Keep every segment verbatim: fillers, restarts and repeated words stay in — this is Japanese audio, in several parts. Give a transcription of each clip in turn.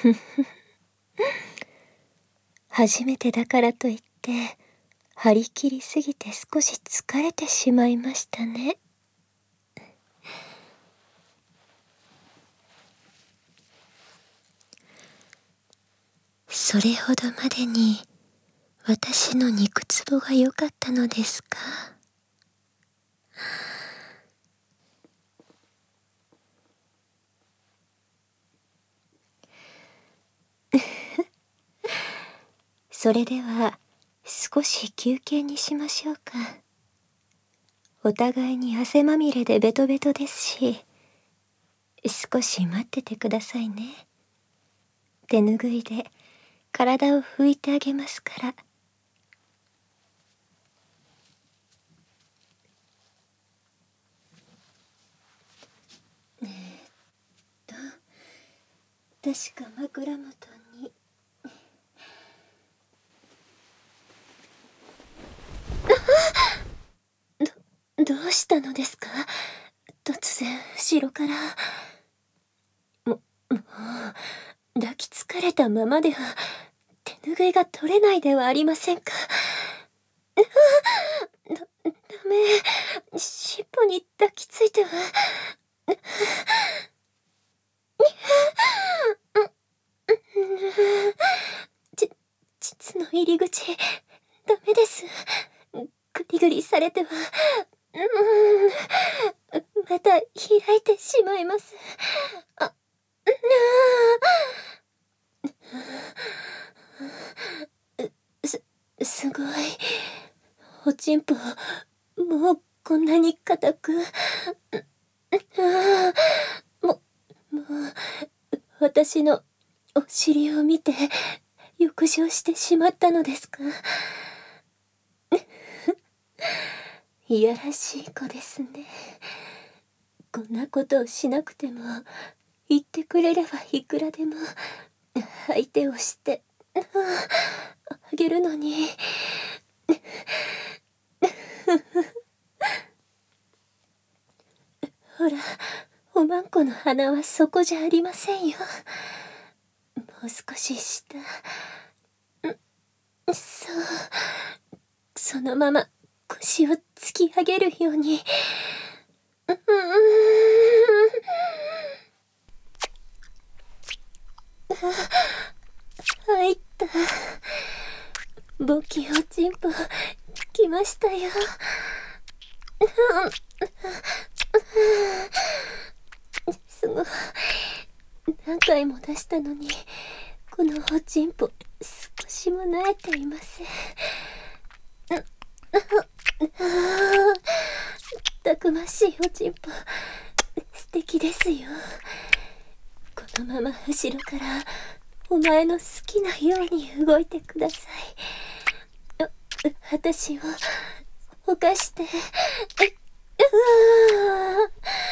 初めてだからといって張り切りすぎて少し疲れてしまいましたね。それほどまでに私の肉つぼが良かったのですか？それでは少し休憩にしましょうか。お互いに汗まみれでベトベトですし、少し待っててくださいね。手ぬぐいで体を拭いてあげますから。えー、っと確か枕元にど、どうしたのですか？突然後ろから。も、もう抱きつかれたままでは手ぬぐいが取れないではありませんか。だ、ダメ。尻尾に抱きついては。ち、膣の入り口、ダメです。グリグリされては、うーん、また開いてしまいます。あ、す、すごい。おちんぽ、もうこんなに硬く。も、もう、私のお尻を見て浴場してしまったのですか？いやらしい子ですね。こんなことをしなくても言ってくれればいくらでも相手をしてあげるのに。ほら、おまんこの鼻はそこじゃありませんよ。もう少し下。そう、そのまま腰を突き上げるように。うーん、入った。簿記おちんぽ来ましたよ。すごい。何回も出したのにこのおちんぽ少しも慣れていません。たくましいおちんぽ素敵ですよ。このまま後ろからお前の好きなように動いてください。あ、私を犯して。うわ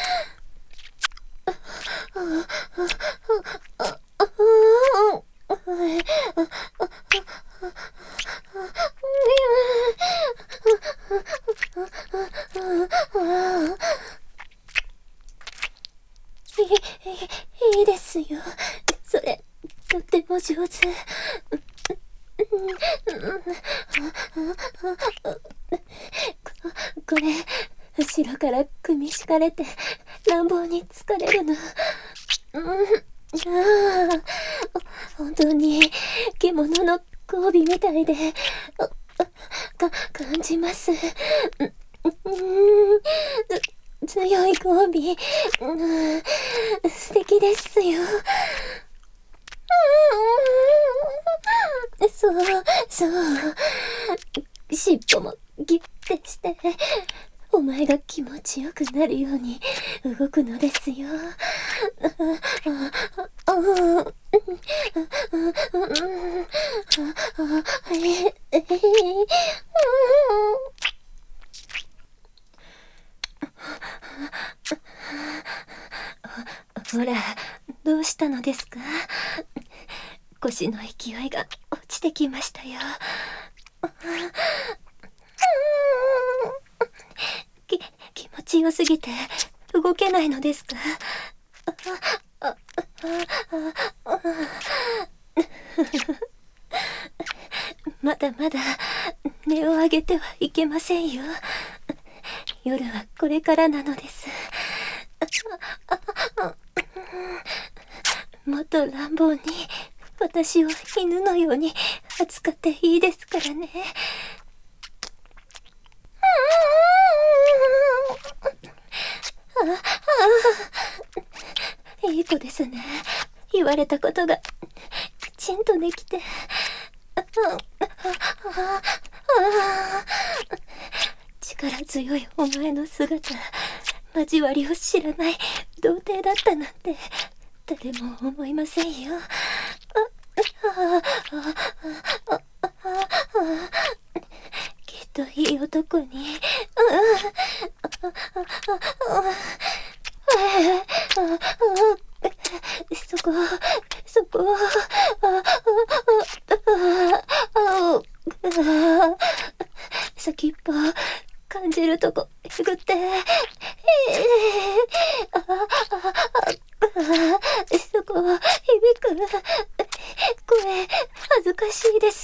いい、いいですよ。それ、とっても上手。これ、後ろから組み敷かれて乱暴に疲れるの。うん、ああ、本当に獣の交尾みたいで、か、感じます。うん、強い交尾、うん、素敵ですよ。そう、そう。尻尾もギュッてして、お前が気持ちよくなるように動くのですよ。ほら、どうしたのですか？腰の勢いが落ちてきましたよ。き、気持ちよすぎて動けないのですか？ まだまだ音を上げてはいけませんよ。夜はこれからなのです。もっと乱暴に私を犬のように扱っていいですからね。いい子ですね。言われたことがきちんとできて。力強いお前の姿、交わりを知らない童貞だったなんて誰も思いませんよ。きっといい男に。そこそこ先っぽ感じるとこえぐって、そこ響く声恥ずかしいです。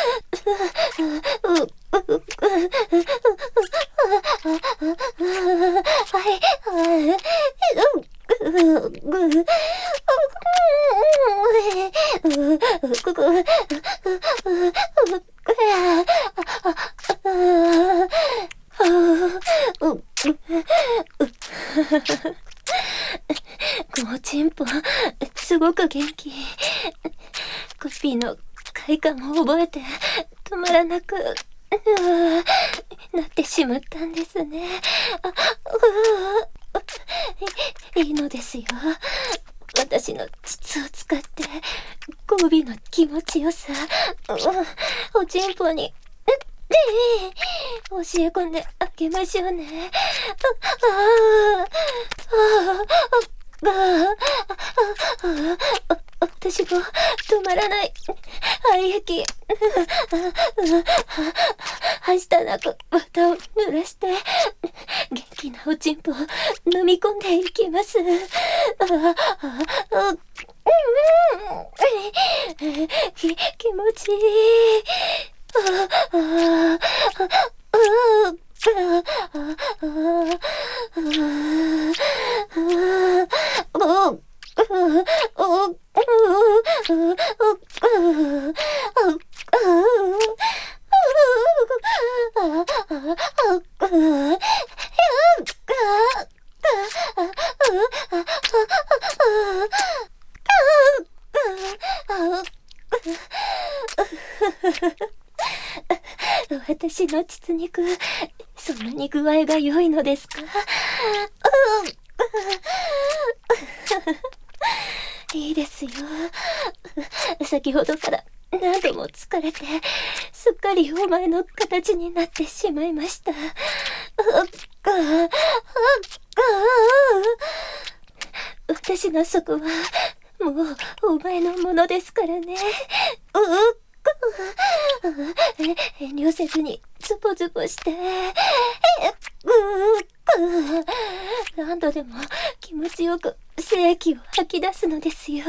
おちんぽすごく元気。コピーの快感を覚えて止まらなくなってしまったんですね。いいのですよ。私の膣を使って交尾の気持ちよさおちんぽに教え込んであげましょうね。私も止まらない愛液。はしたなく綿を濡らして元気なおちんぽを飲み込んでいきます。き気持ちいい。私の膣肉、そんなに具合が良いのですか？いいですよ。先ほどから何度も疲れてすっかりお前の形になってしまいました。私の底はもうお前のものですからね。遠慮せずにズボズボして何度でも気持ちよく精液を吐き出すのですよ。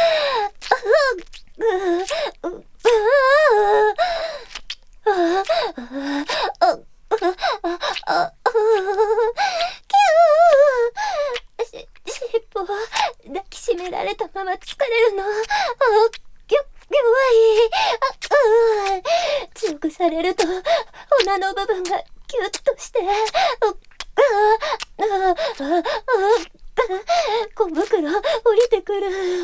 尻尾を抱きしめられたまま疲れるの。弱い。強くされると骨の部分がキュッとして小袋降りてくる。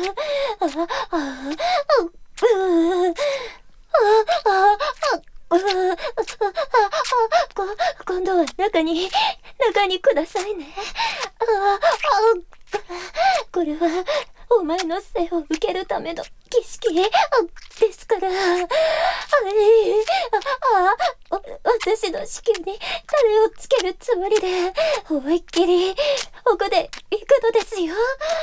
今度は中に中にくださいね。これはお前の生を受けるための儀式ですから。私の子宮にタレをつけるつもりで思いっきり奥で行くのですよ。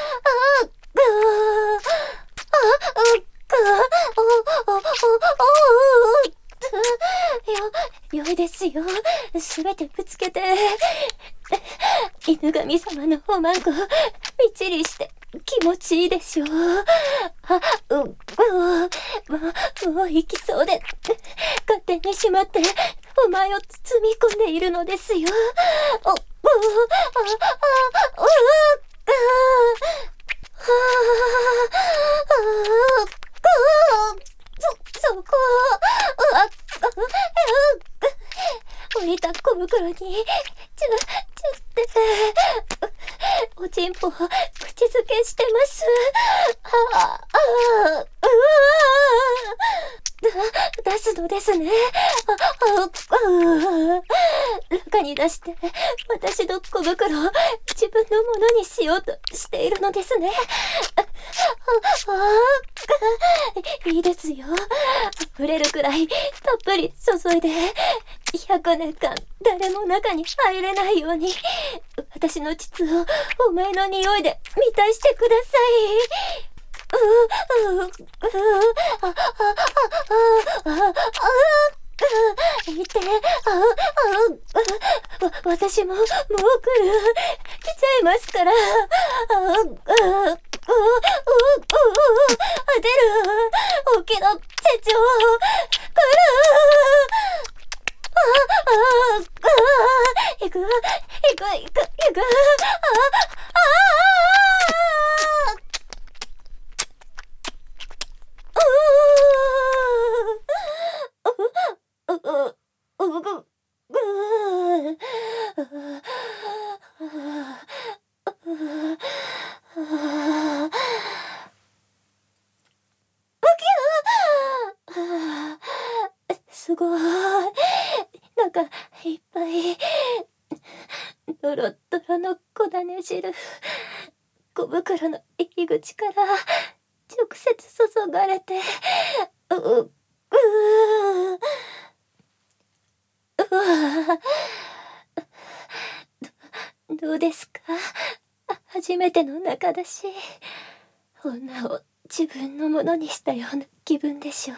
よ、良いですよ。すべてぶつけて犬神様のおまんこをみっちりして気持ちいいでしょう。あ、う、う、もう、もう行きそうで、勝手にしまって、お前を包み込んでいるのですよ。お、う、あ、あ、あ、う、あ、はあ、そ、そこ、うわ、降りた小袋に、ちゅ、ちゅって、おちんぽ、口づけしてます。はあ、ああ、うわだ、出すのですね。あ、あ、あ、中に出して、私の小袋を自分のものにしようとしているのですね。あ、あ、いいですよ。溢れるくらいたっぷり注いで、ひゃくねんかん誰も中に入れないように、私の膣をお前の匂いで満たしてください。う、う、う、あ、あ、あ、あ、あ、あ、いて、あ、あ、わ、私も、もう来る。来ちゃいますから。あ、あ、う、う、う、う、出る。大きな手帳。来る。あ、あ、あ、行く、行く、行く、行く。あ、あ、う、う、う、ぐ、ぐ、すごい。なんか、いっぱい、ドロッドロの粉ね汁、小袋の入り口から直接注がれて、う、う、う、うわ、ど、どうですか？初めての中だし、女を自分のものにしたような気分でしょう。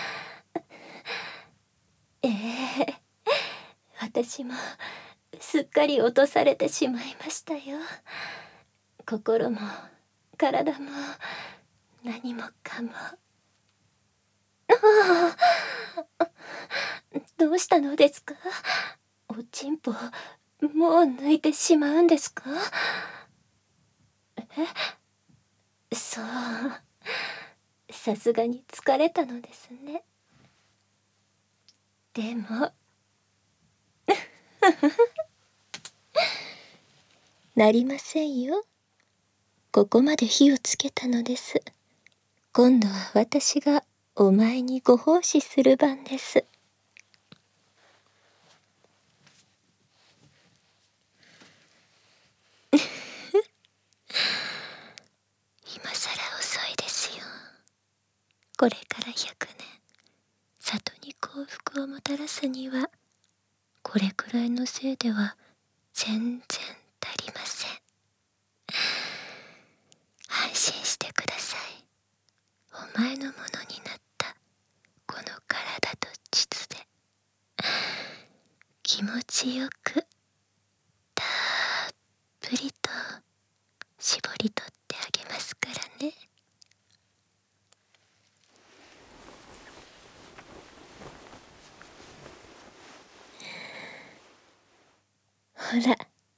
ええ、私もすっかり落とされてしまいましたよ。心も体も何もかも。ああ、どうしたのですか？おちんぽ、もう抜いてしまうんですか？え、そう。さすがに疲れたのですね。でもなりませんよ。ここまで火をつけたのです。今度は私がお前にご奉仕する番です。今さら遅いですよ。これからひゃくねん里に幸福をもたらすには、これくらいのせいでは全然足りません。安心してください。お前のものになったこの体と膣で気持ちよくたっぷりと絞り取ってあげますからね。ほら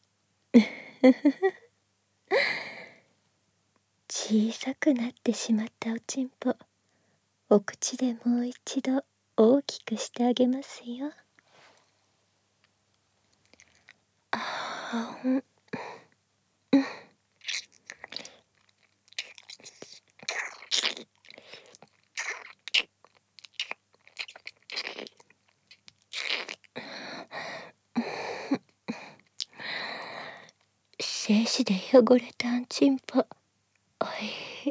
小さくなってしまったおちんぽ、お口でもう一度大きくしてあげますよ。あー、うん、精子で汚れたんちんぽ、おい。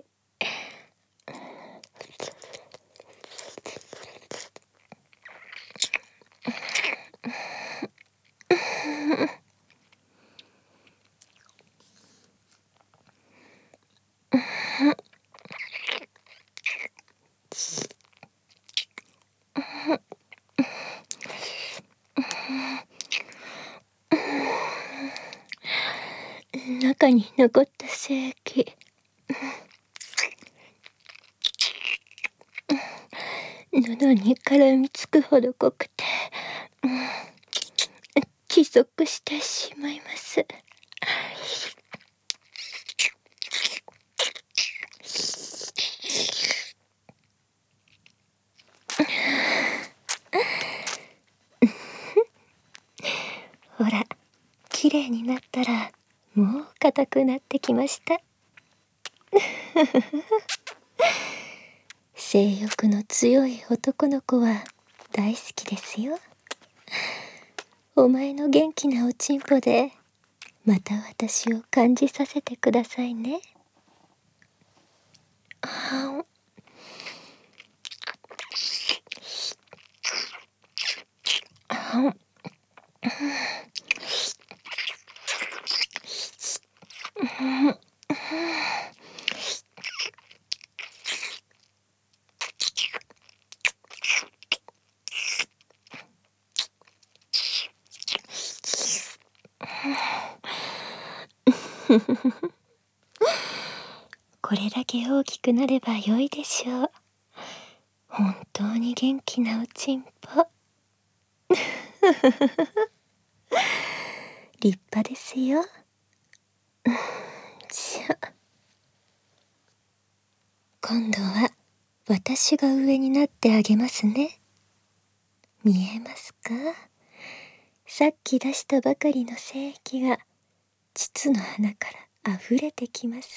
中に残った精液、 喉に絡みつくほど濃くて、うん、窒息してしまいます。ほら、きれいになったらもう硬くなってきました。性欲の強い男の子は大好きですよ。お前の元気なおちんぽでまた私を感じさせてくださいね。ああこれだけ大きくなればよいでしょう。本当に元気なおちんぽ。立派ですよ。じゃあ今度は私が上になってあげますね。見えますか？さっき出したばかりの精液が膣の穴からあふれてきます。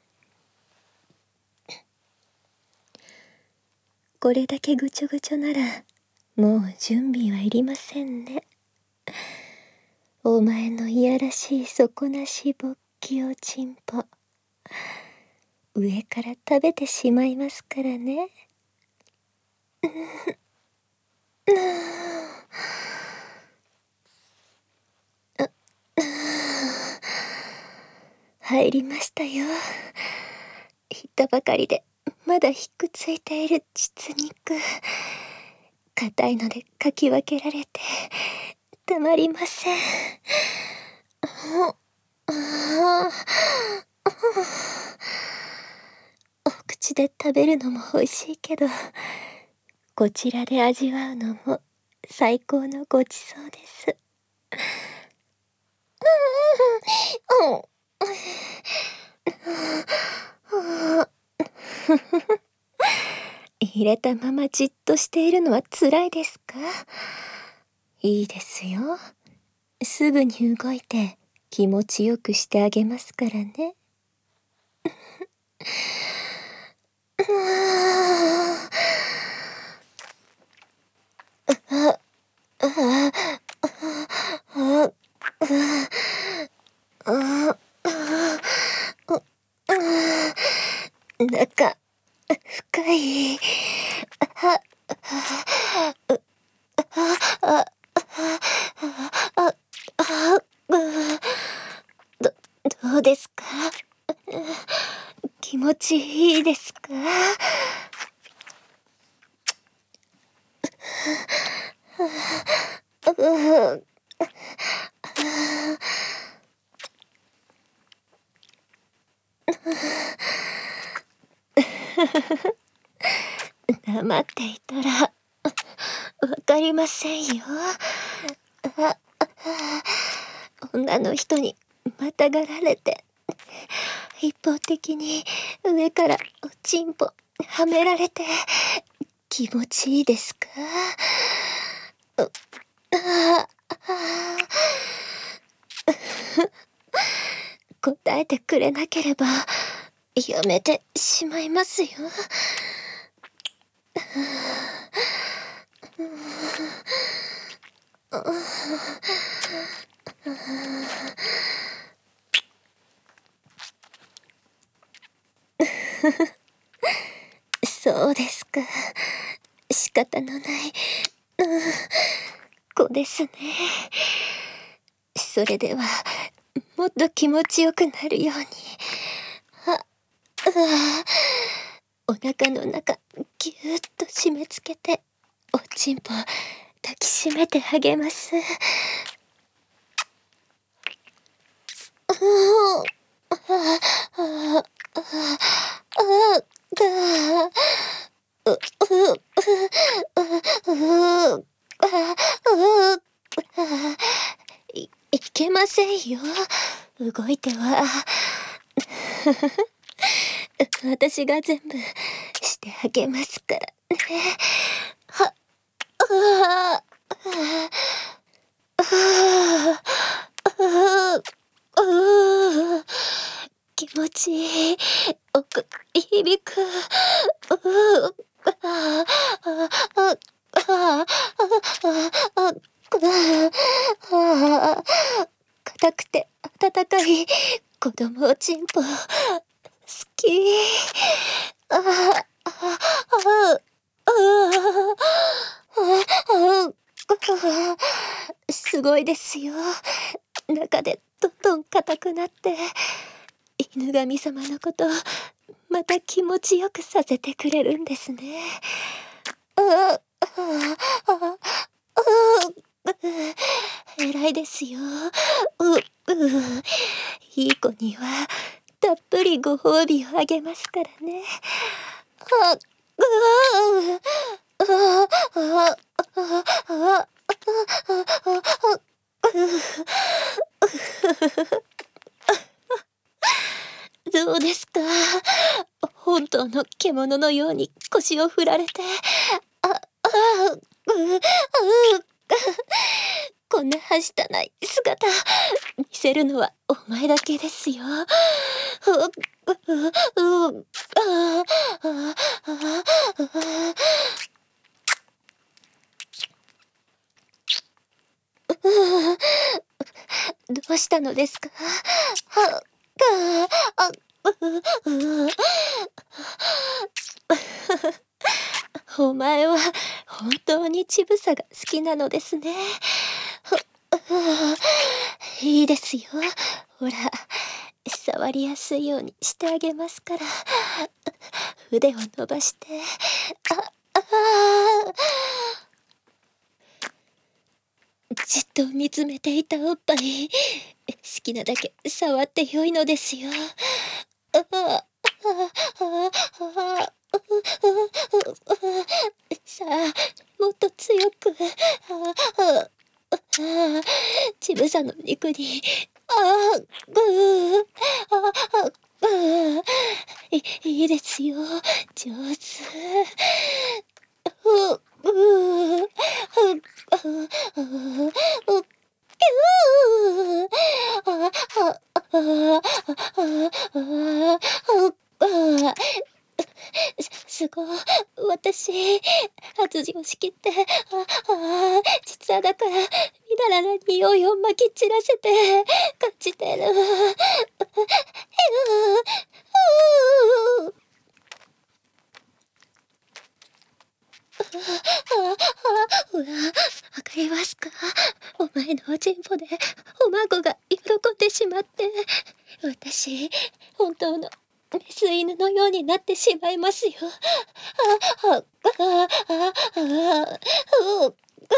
これだけぐちょぐちょならもう準備はいりませんね。お前のいやらしい底なし勃起おちんぽ、上から食べてしまいますからね。入りましたよ。言ったばかりでまだひっくついている膣肉、硬いのでかき分けられてたまりません。お口で食べるのも美味しいけど、こちらで味わうのも最高のごちそうです。入れたままじっとしているのはつらいですか？いいですよ。すぐに動いて気持ちよくしてあげますからね。中深い。どどうですか？気持ちいいですか？黙っていたらわかりませんよ。女の人にまたがられて一方的に上からおちんぽはめられて気持ちいいですか？答えてくれなければやめてしまいますよ。そうですか。仕方のない、うん、子ですね。それではもっと気持ちよくなるように、あ、うわ、お腹の中ぎゅーっと締め付けておちんぽ抱きしめてあげます。 い、いけませんよ。動いては。私が全部してあげますからね。は、ああ、気持ちいい。奥に響く。硬くて温かい子供おちんぽ好き。ああああすごいですよ。中でどんどん硬くなって犬神様のことまた気持ちよくさせてくれるんですね。あああ偉いですよ。うういい子にはたっぷりご褒美をあげますからね。あああああどうですか？本当の獣のように腰を振られて、あ、あ、う、う、こんなはしたない姿見せるのはお前だけですよ。う、う、う、あ、あ、あ、どうしたのですか？は、あ、あ、お前は本当に乳房が好きなのですね。いいですよ。ほら、触りやすいようにしてあげますから。腕を伸ばして。あ、あじっと見つめていたおっぱい、好きなだけ触ってよいのですよ。ああ、さあ、もっと強く。乳房の肉に、あぐー、あぐー、いいいですよ、上手。う、う、う、う、すごい。私、発情しきって、ああ、実はだから、みだらな匂いをまき散らせて、感じてる。ほら、わかりますか？お前のおちんぽで、お孫が喜んでしまって、私、本当のメス犬のようになってしまいますよ。あ、あ、あ、あ、あ、あ、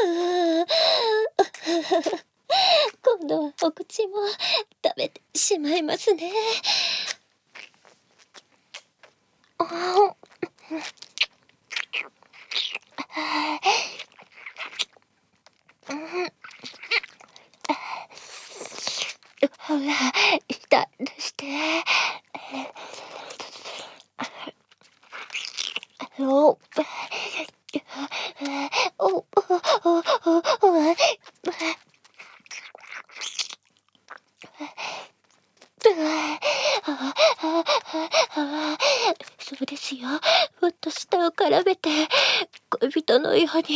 今度はお口も食べてしまいますね。あほら、舌出して。お、お、お、そうですよ。ふっと舌を絡めて、恋人のように。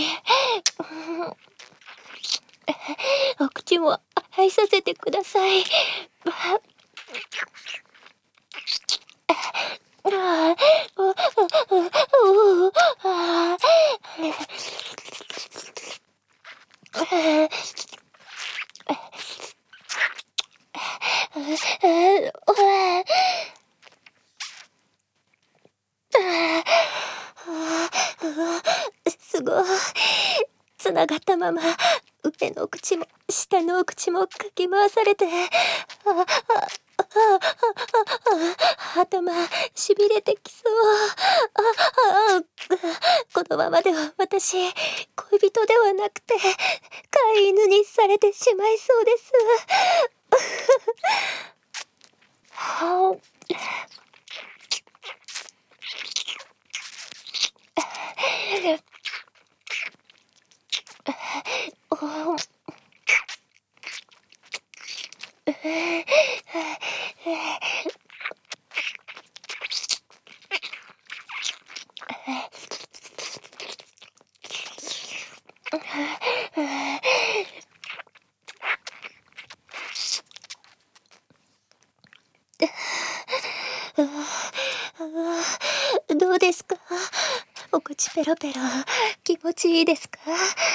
お口も愛させてください。すごい。つながったまま上のお口も下のお口もかき回されて、あああああ頭のままでは私、恋人ではなくて、飼い犬にされてしまいそうです。はあどうですか？お口ペロペロ、気持ちいいですか？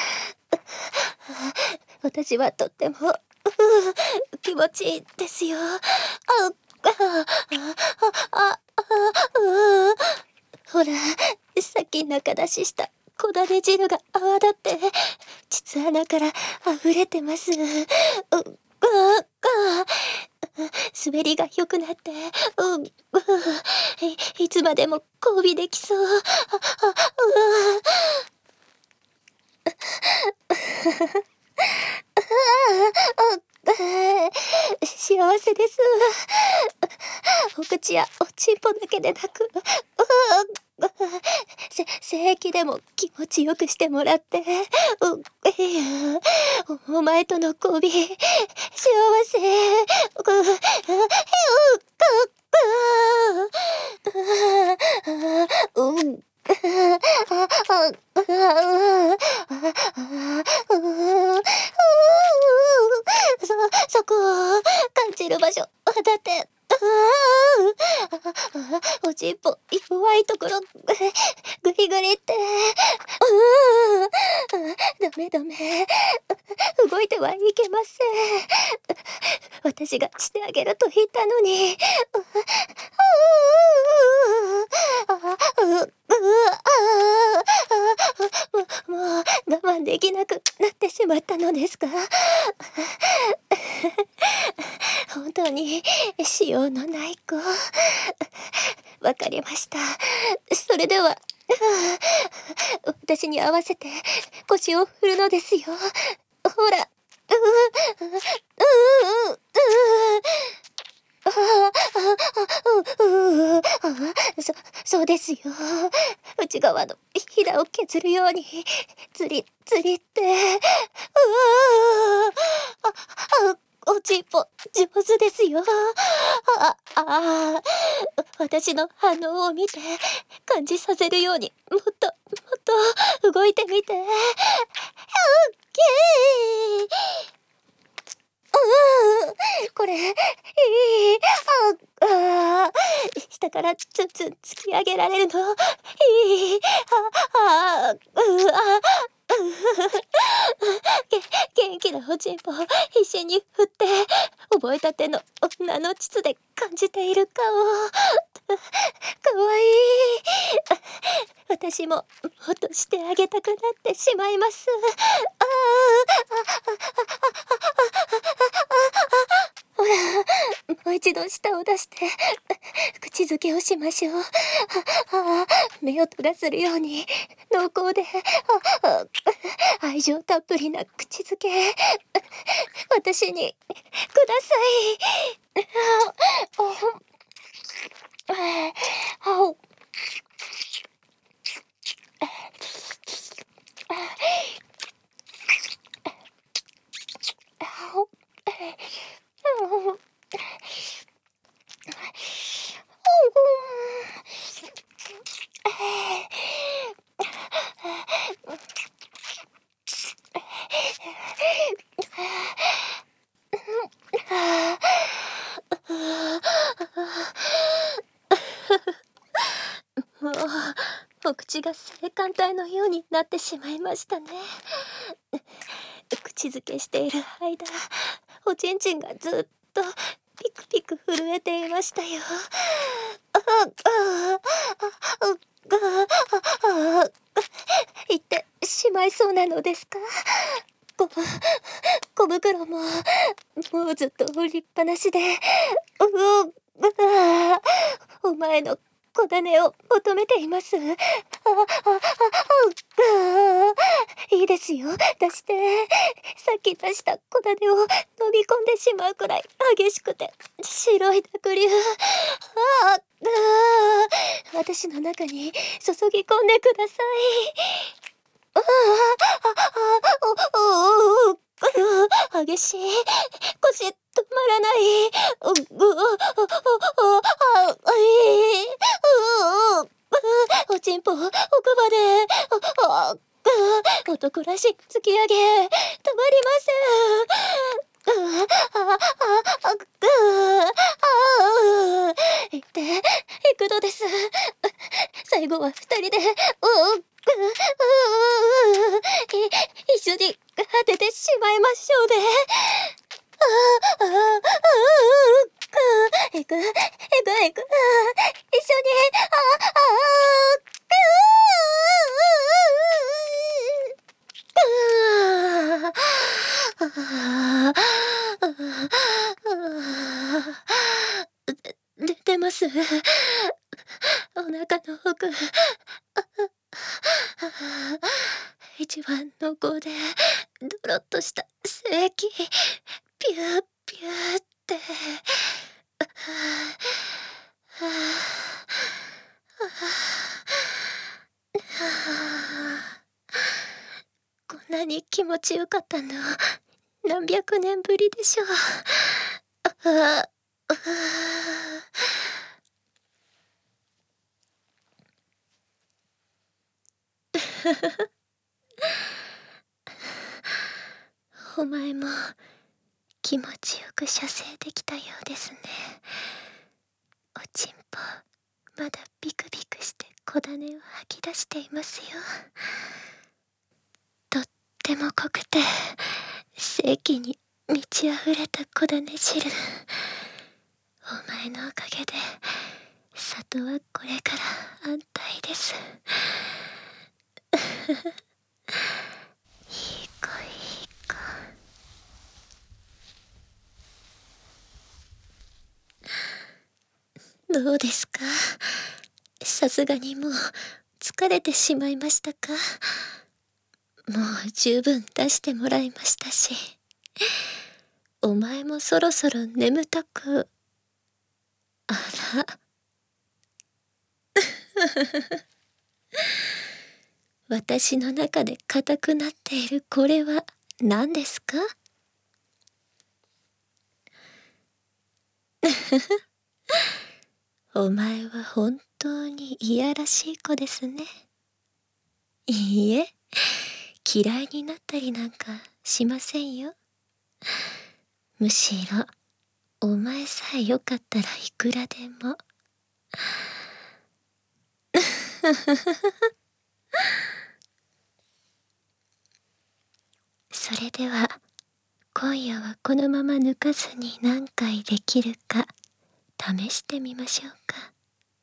私はとっても気持ちいいですよ。あ、あ、あ、あ、あ、ほら、さっき中出ししたこだね汁が泡立って、膣穴から溢れてます。う、あ、あ、滑りが良くなって、う、う、い、いつまでも交尾できそう。あ、あ、あ、幸せです。お口やおちんぽだけでなく、せ、性器でも気持ちよくしてもらって、う、いや、お、お前との交尾、幸せ、う、う、う、う、うん。そ、そこ、感じる場所、だって、おちんぽ、弱いところ、グリグリって、ダメダメ、動いてはいけません。私がしてあげると言ったのに。もう、もう我慢できなくなってしまったのですか？本当にしようのない子。わかりました。それでは、私に合わせて腰を振るのですよ。ほら。ううううううああ、ううそ、そうですよ。内側のひだを削るように、つり、つりって、うああ、おちんぽ、上手ですよ。あ、ああ、私の反応を見て、感じさせるように、もっと、もっと、動いてみて。オッケー。これ、いい、あ、あ、下からツンツン突き上げられるの、いい、あ、あ、う、あ、げ、元気なおちんぽを必死に振って、覚えたての女の膣で感じている顔。かわいい。私ももっとしてあげたくなってしまいます。ああ、ほら、もう一度舌を出して、口づけをしましょう。ああ、目音がするように、濃厚で、ああ、愛情たっぷりな口づけ、私に、ください。ああ、ああ、もう、お口が性感帯のようになってしまいましたね。口づけしている間、おちんちんがずっとピクピク震えていましたよ。あ、あ、あ、あ、あ、言ってしまいそうなのですか？こ、小袋も、もうずっと売りっぱなしで、う、う、あ、お前の小種を求めています。あ、あ、あ、あ、あ、いいですよ。出して。さっき出した小種を飲み込んでしまうくらい激しくて白い濁流。ああ、あ、私の中に注ぎ込んでください。ああ、あ、あ、お、お、お、激しい。腰止まらない。う、う、う、う、あ、あい、う、おちんぽ、奥歯で、あ、あ、男らしい突き上げ、止まりません。あ、あ、あ、あ、あ、行って、行くのです。最後は二人で、う、う、一緒に果ててしまいましょうね。ああ、ああ、ああ、行く、行く、行く、一緒に、ああ、ああ、ああ、出てます。お腹の奥。一番濃厚でドロッとした精液、ピューピューって。こんなに気持ちよかったの何百年ぶりでしょう。ああ、お前も気持ちよく射精できたようですね。おちんぽまだビクビクして小種を吐き出していますよ。とっても濃くて精気に満ち溢れた小種汁。お前のおかげで里はこれから安泰です。いい子いい子。どうですか？さすがにもう疲れてしまいましたか？もう十分出してもらいましたし、お前もそろそろ眠たく。あら私の中で硬くなっているこれは何ですか？お前は本当にいやらしい子ですね。いいえ、嫌いになったりなんかしませんよ。むしろお前さえよかったらいくらでも。それでは今夜はこのまま抜かずに何回できるか試してみましょうか。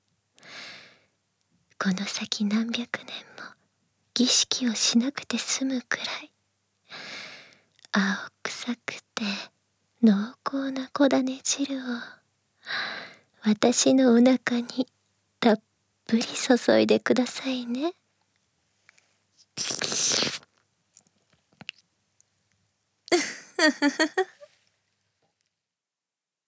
この先何百年も儀式をしなくて済むくらい青臭くて濃厚な小種汁を私のお腹にたっぷり注いでくださいね。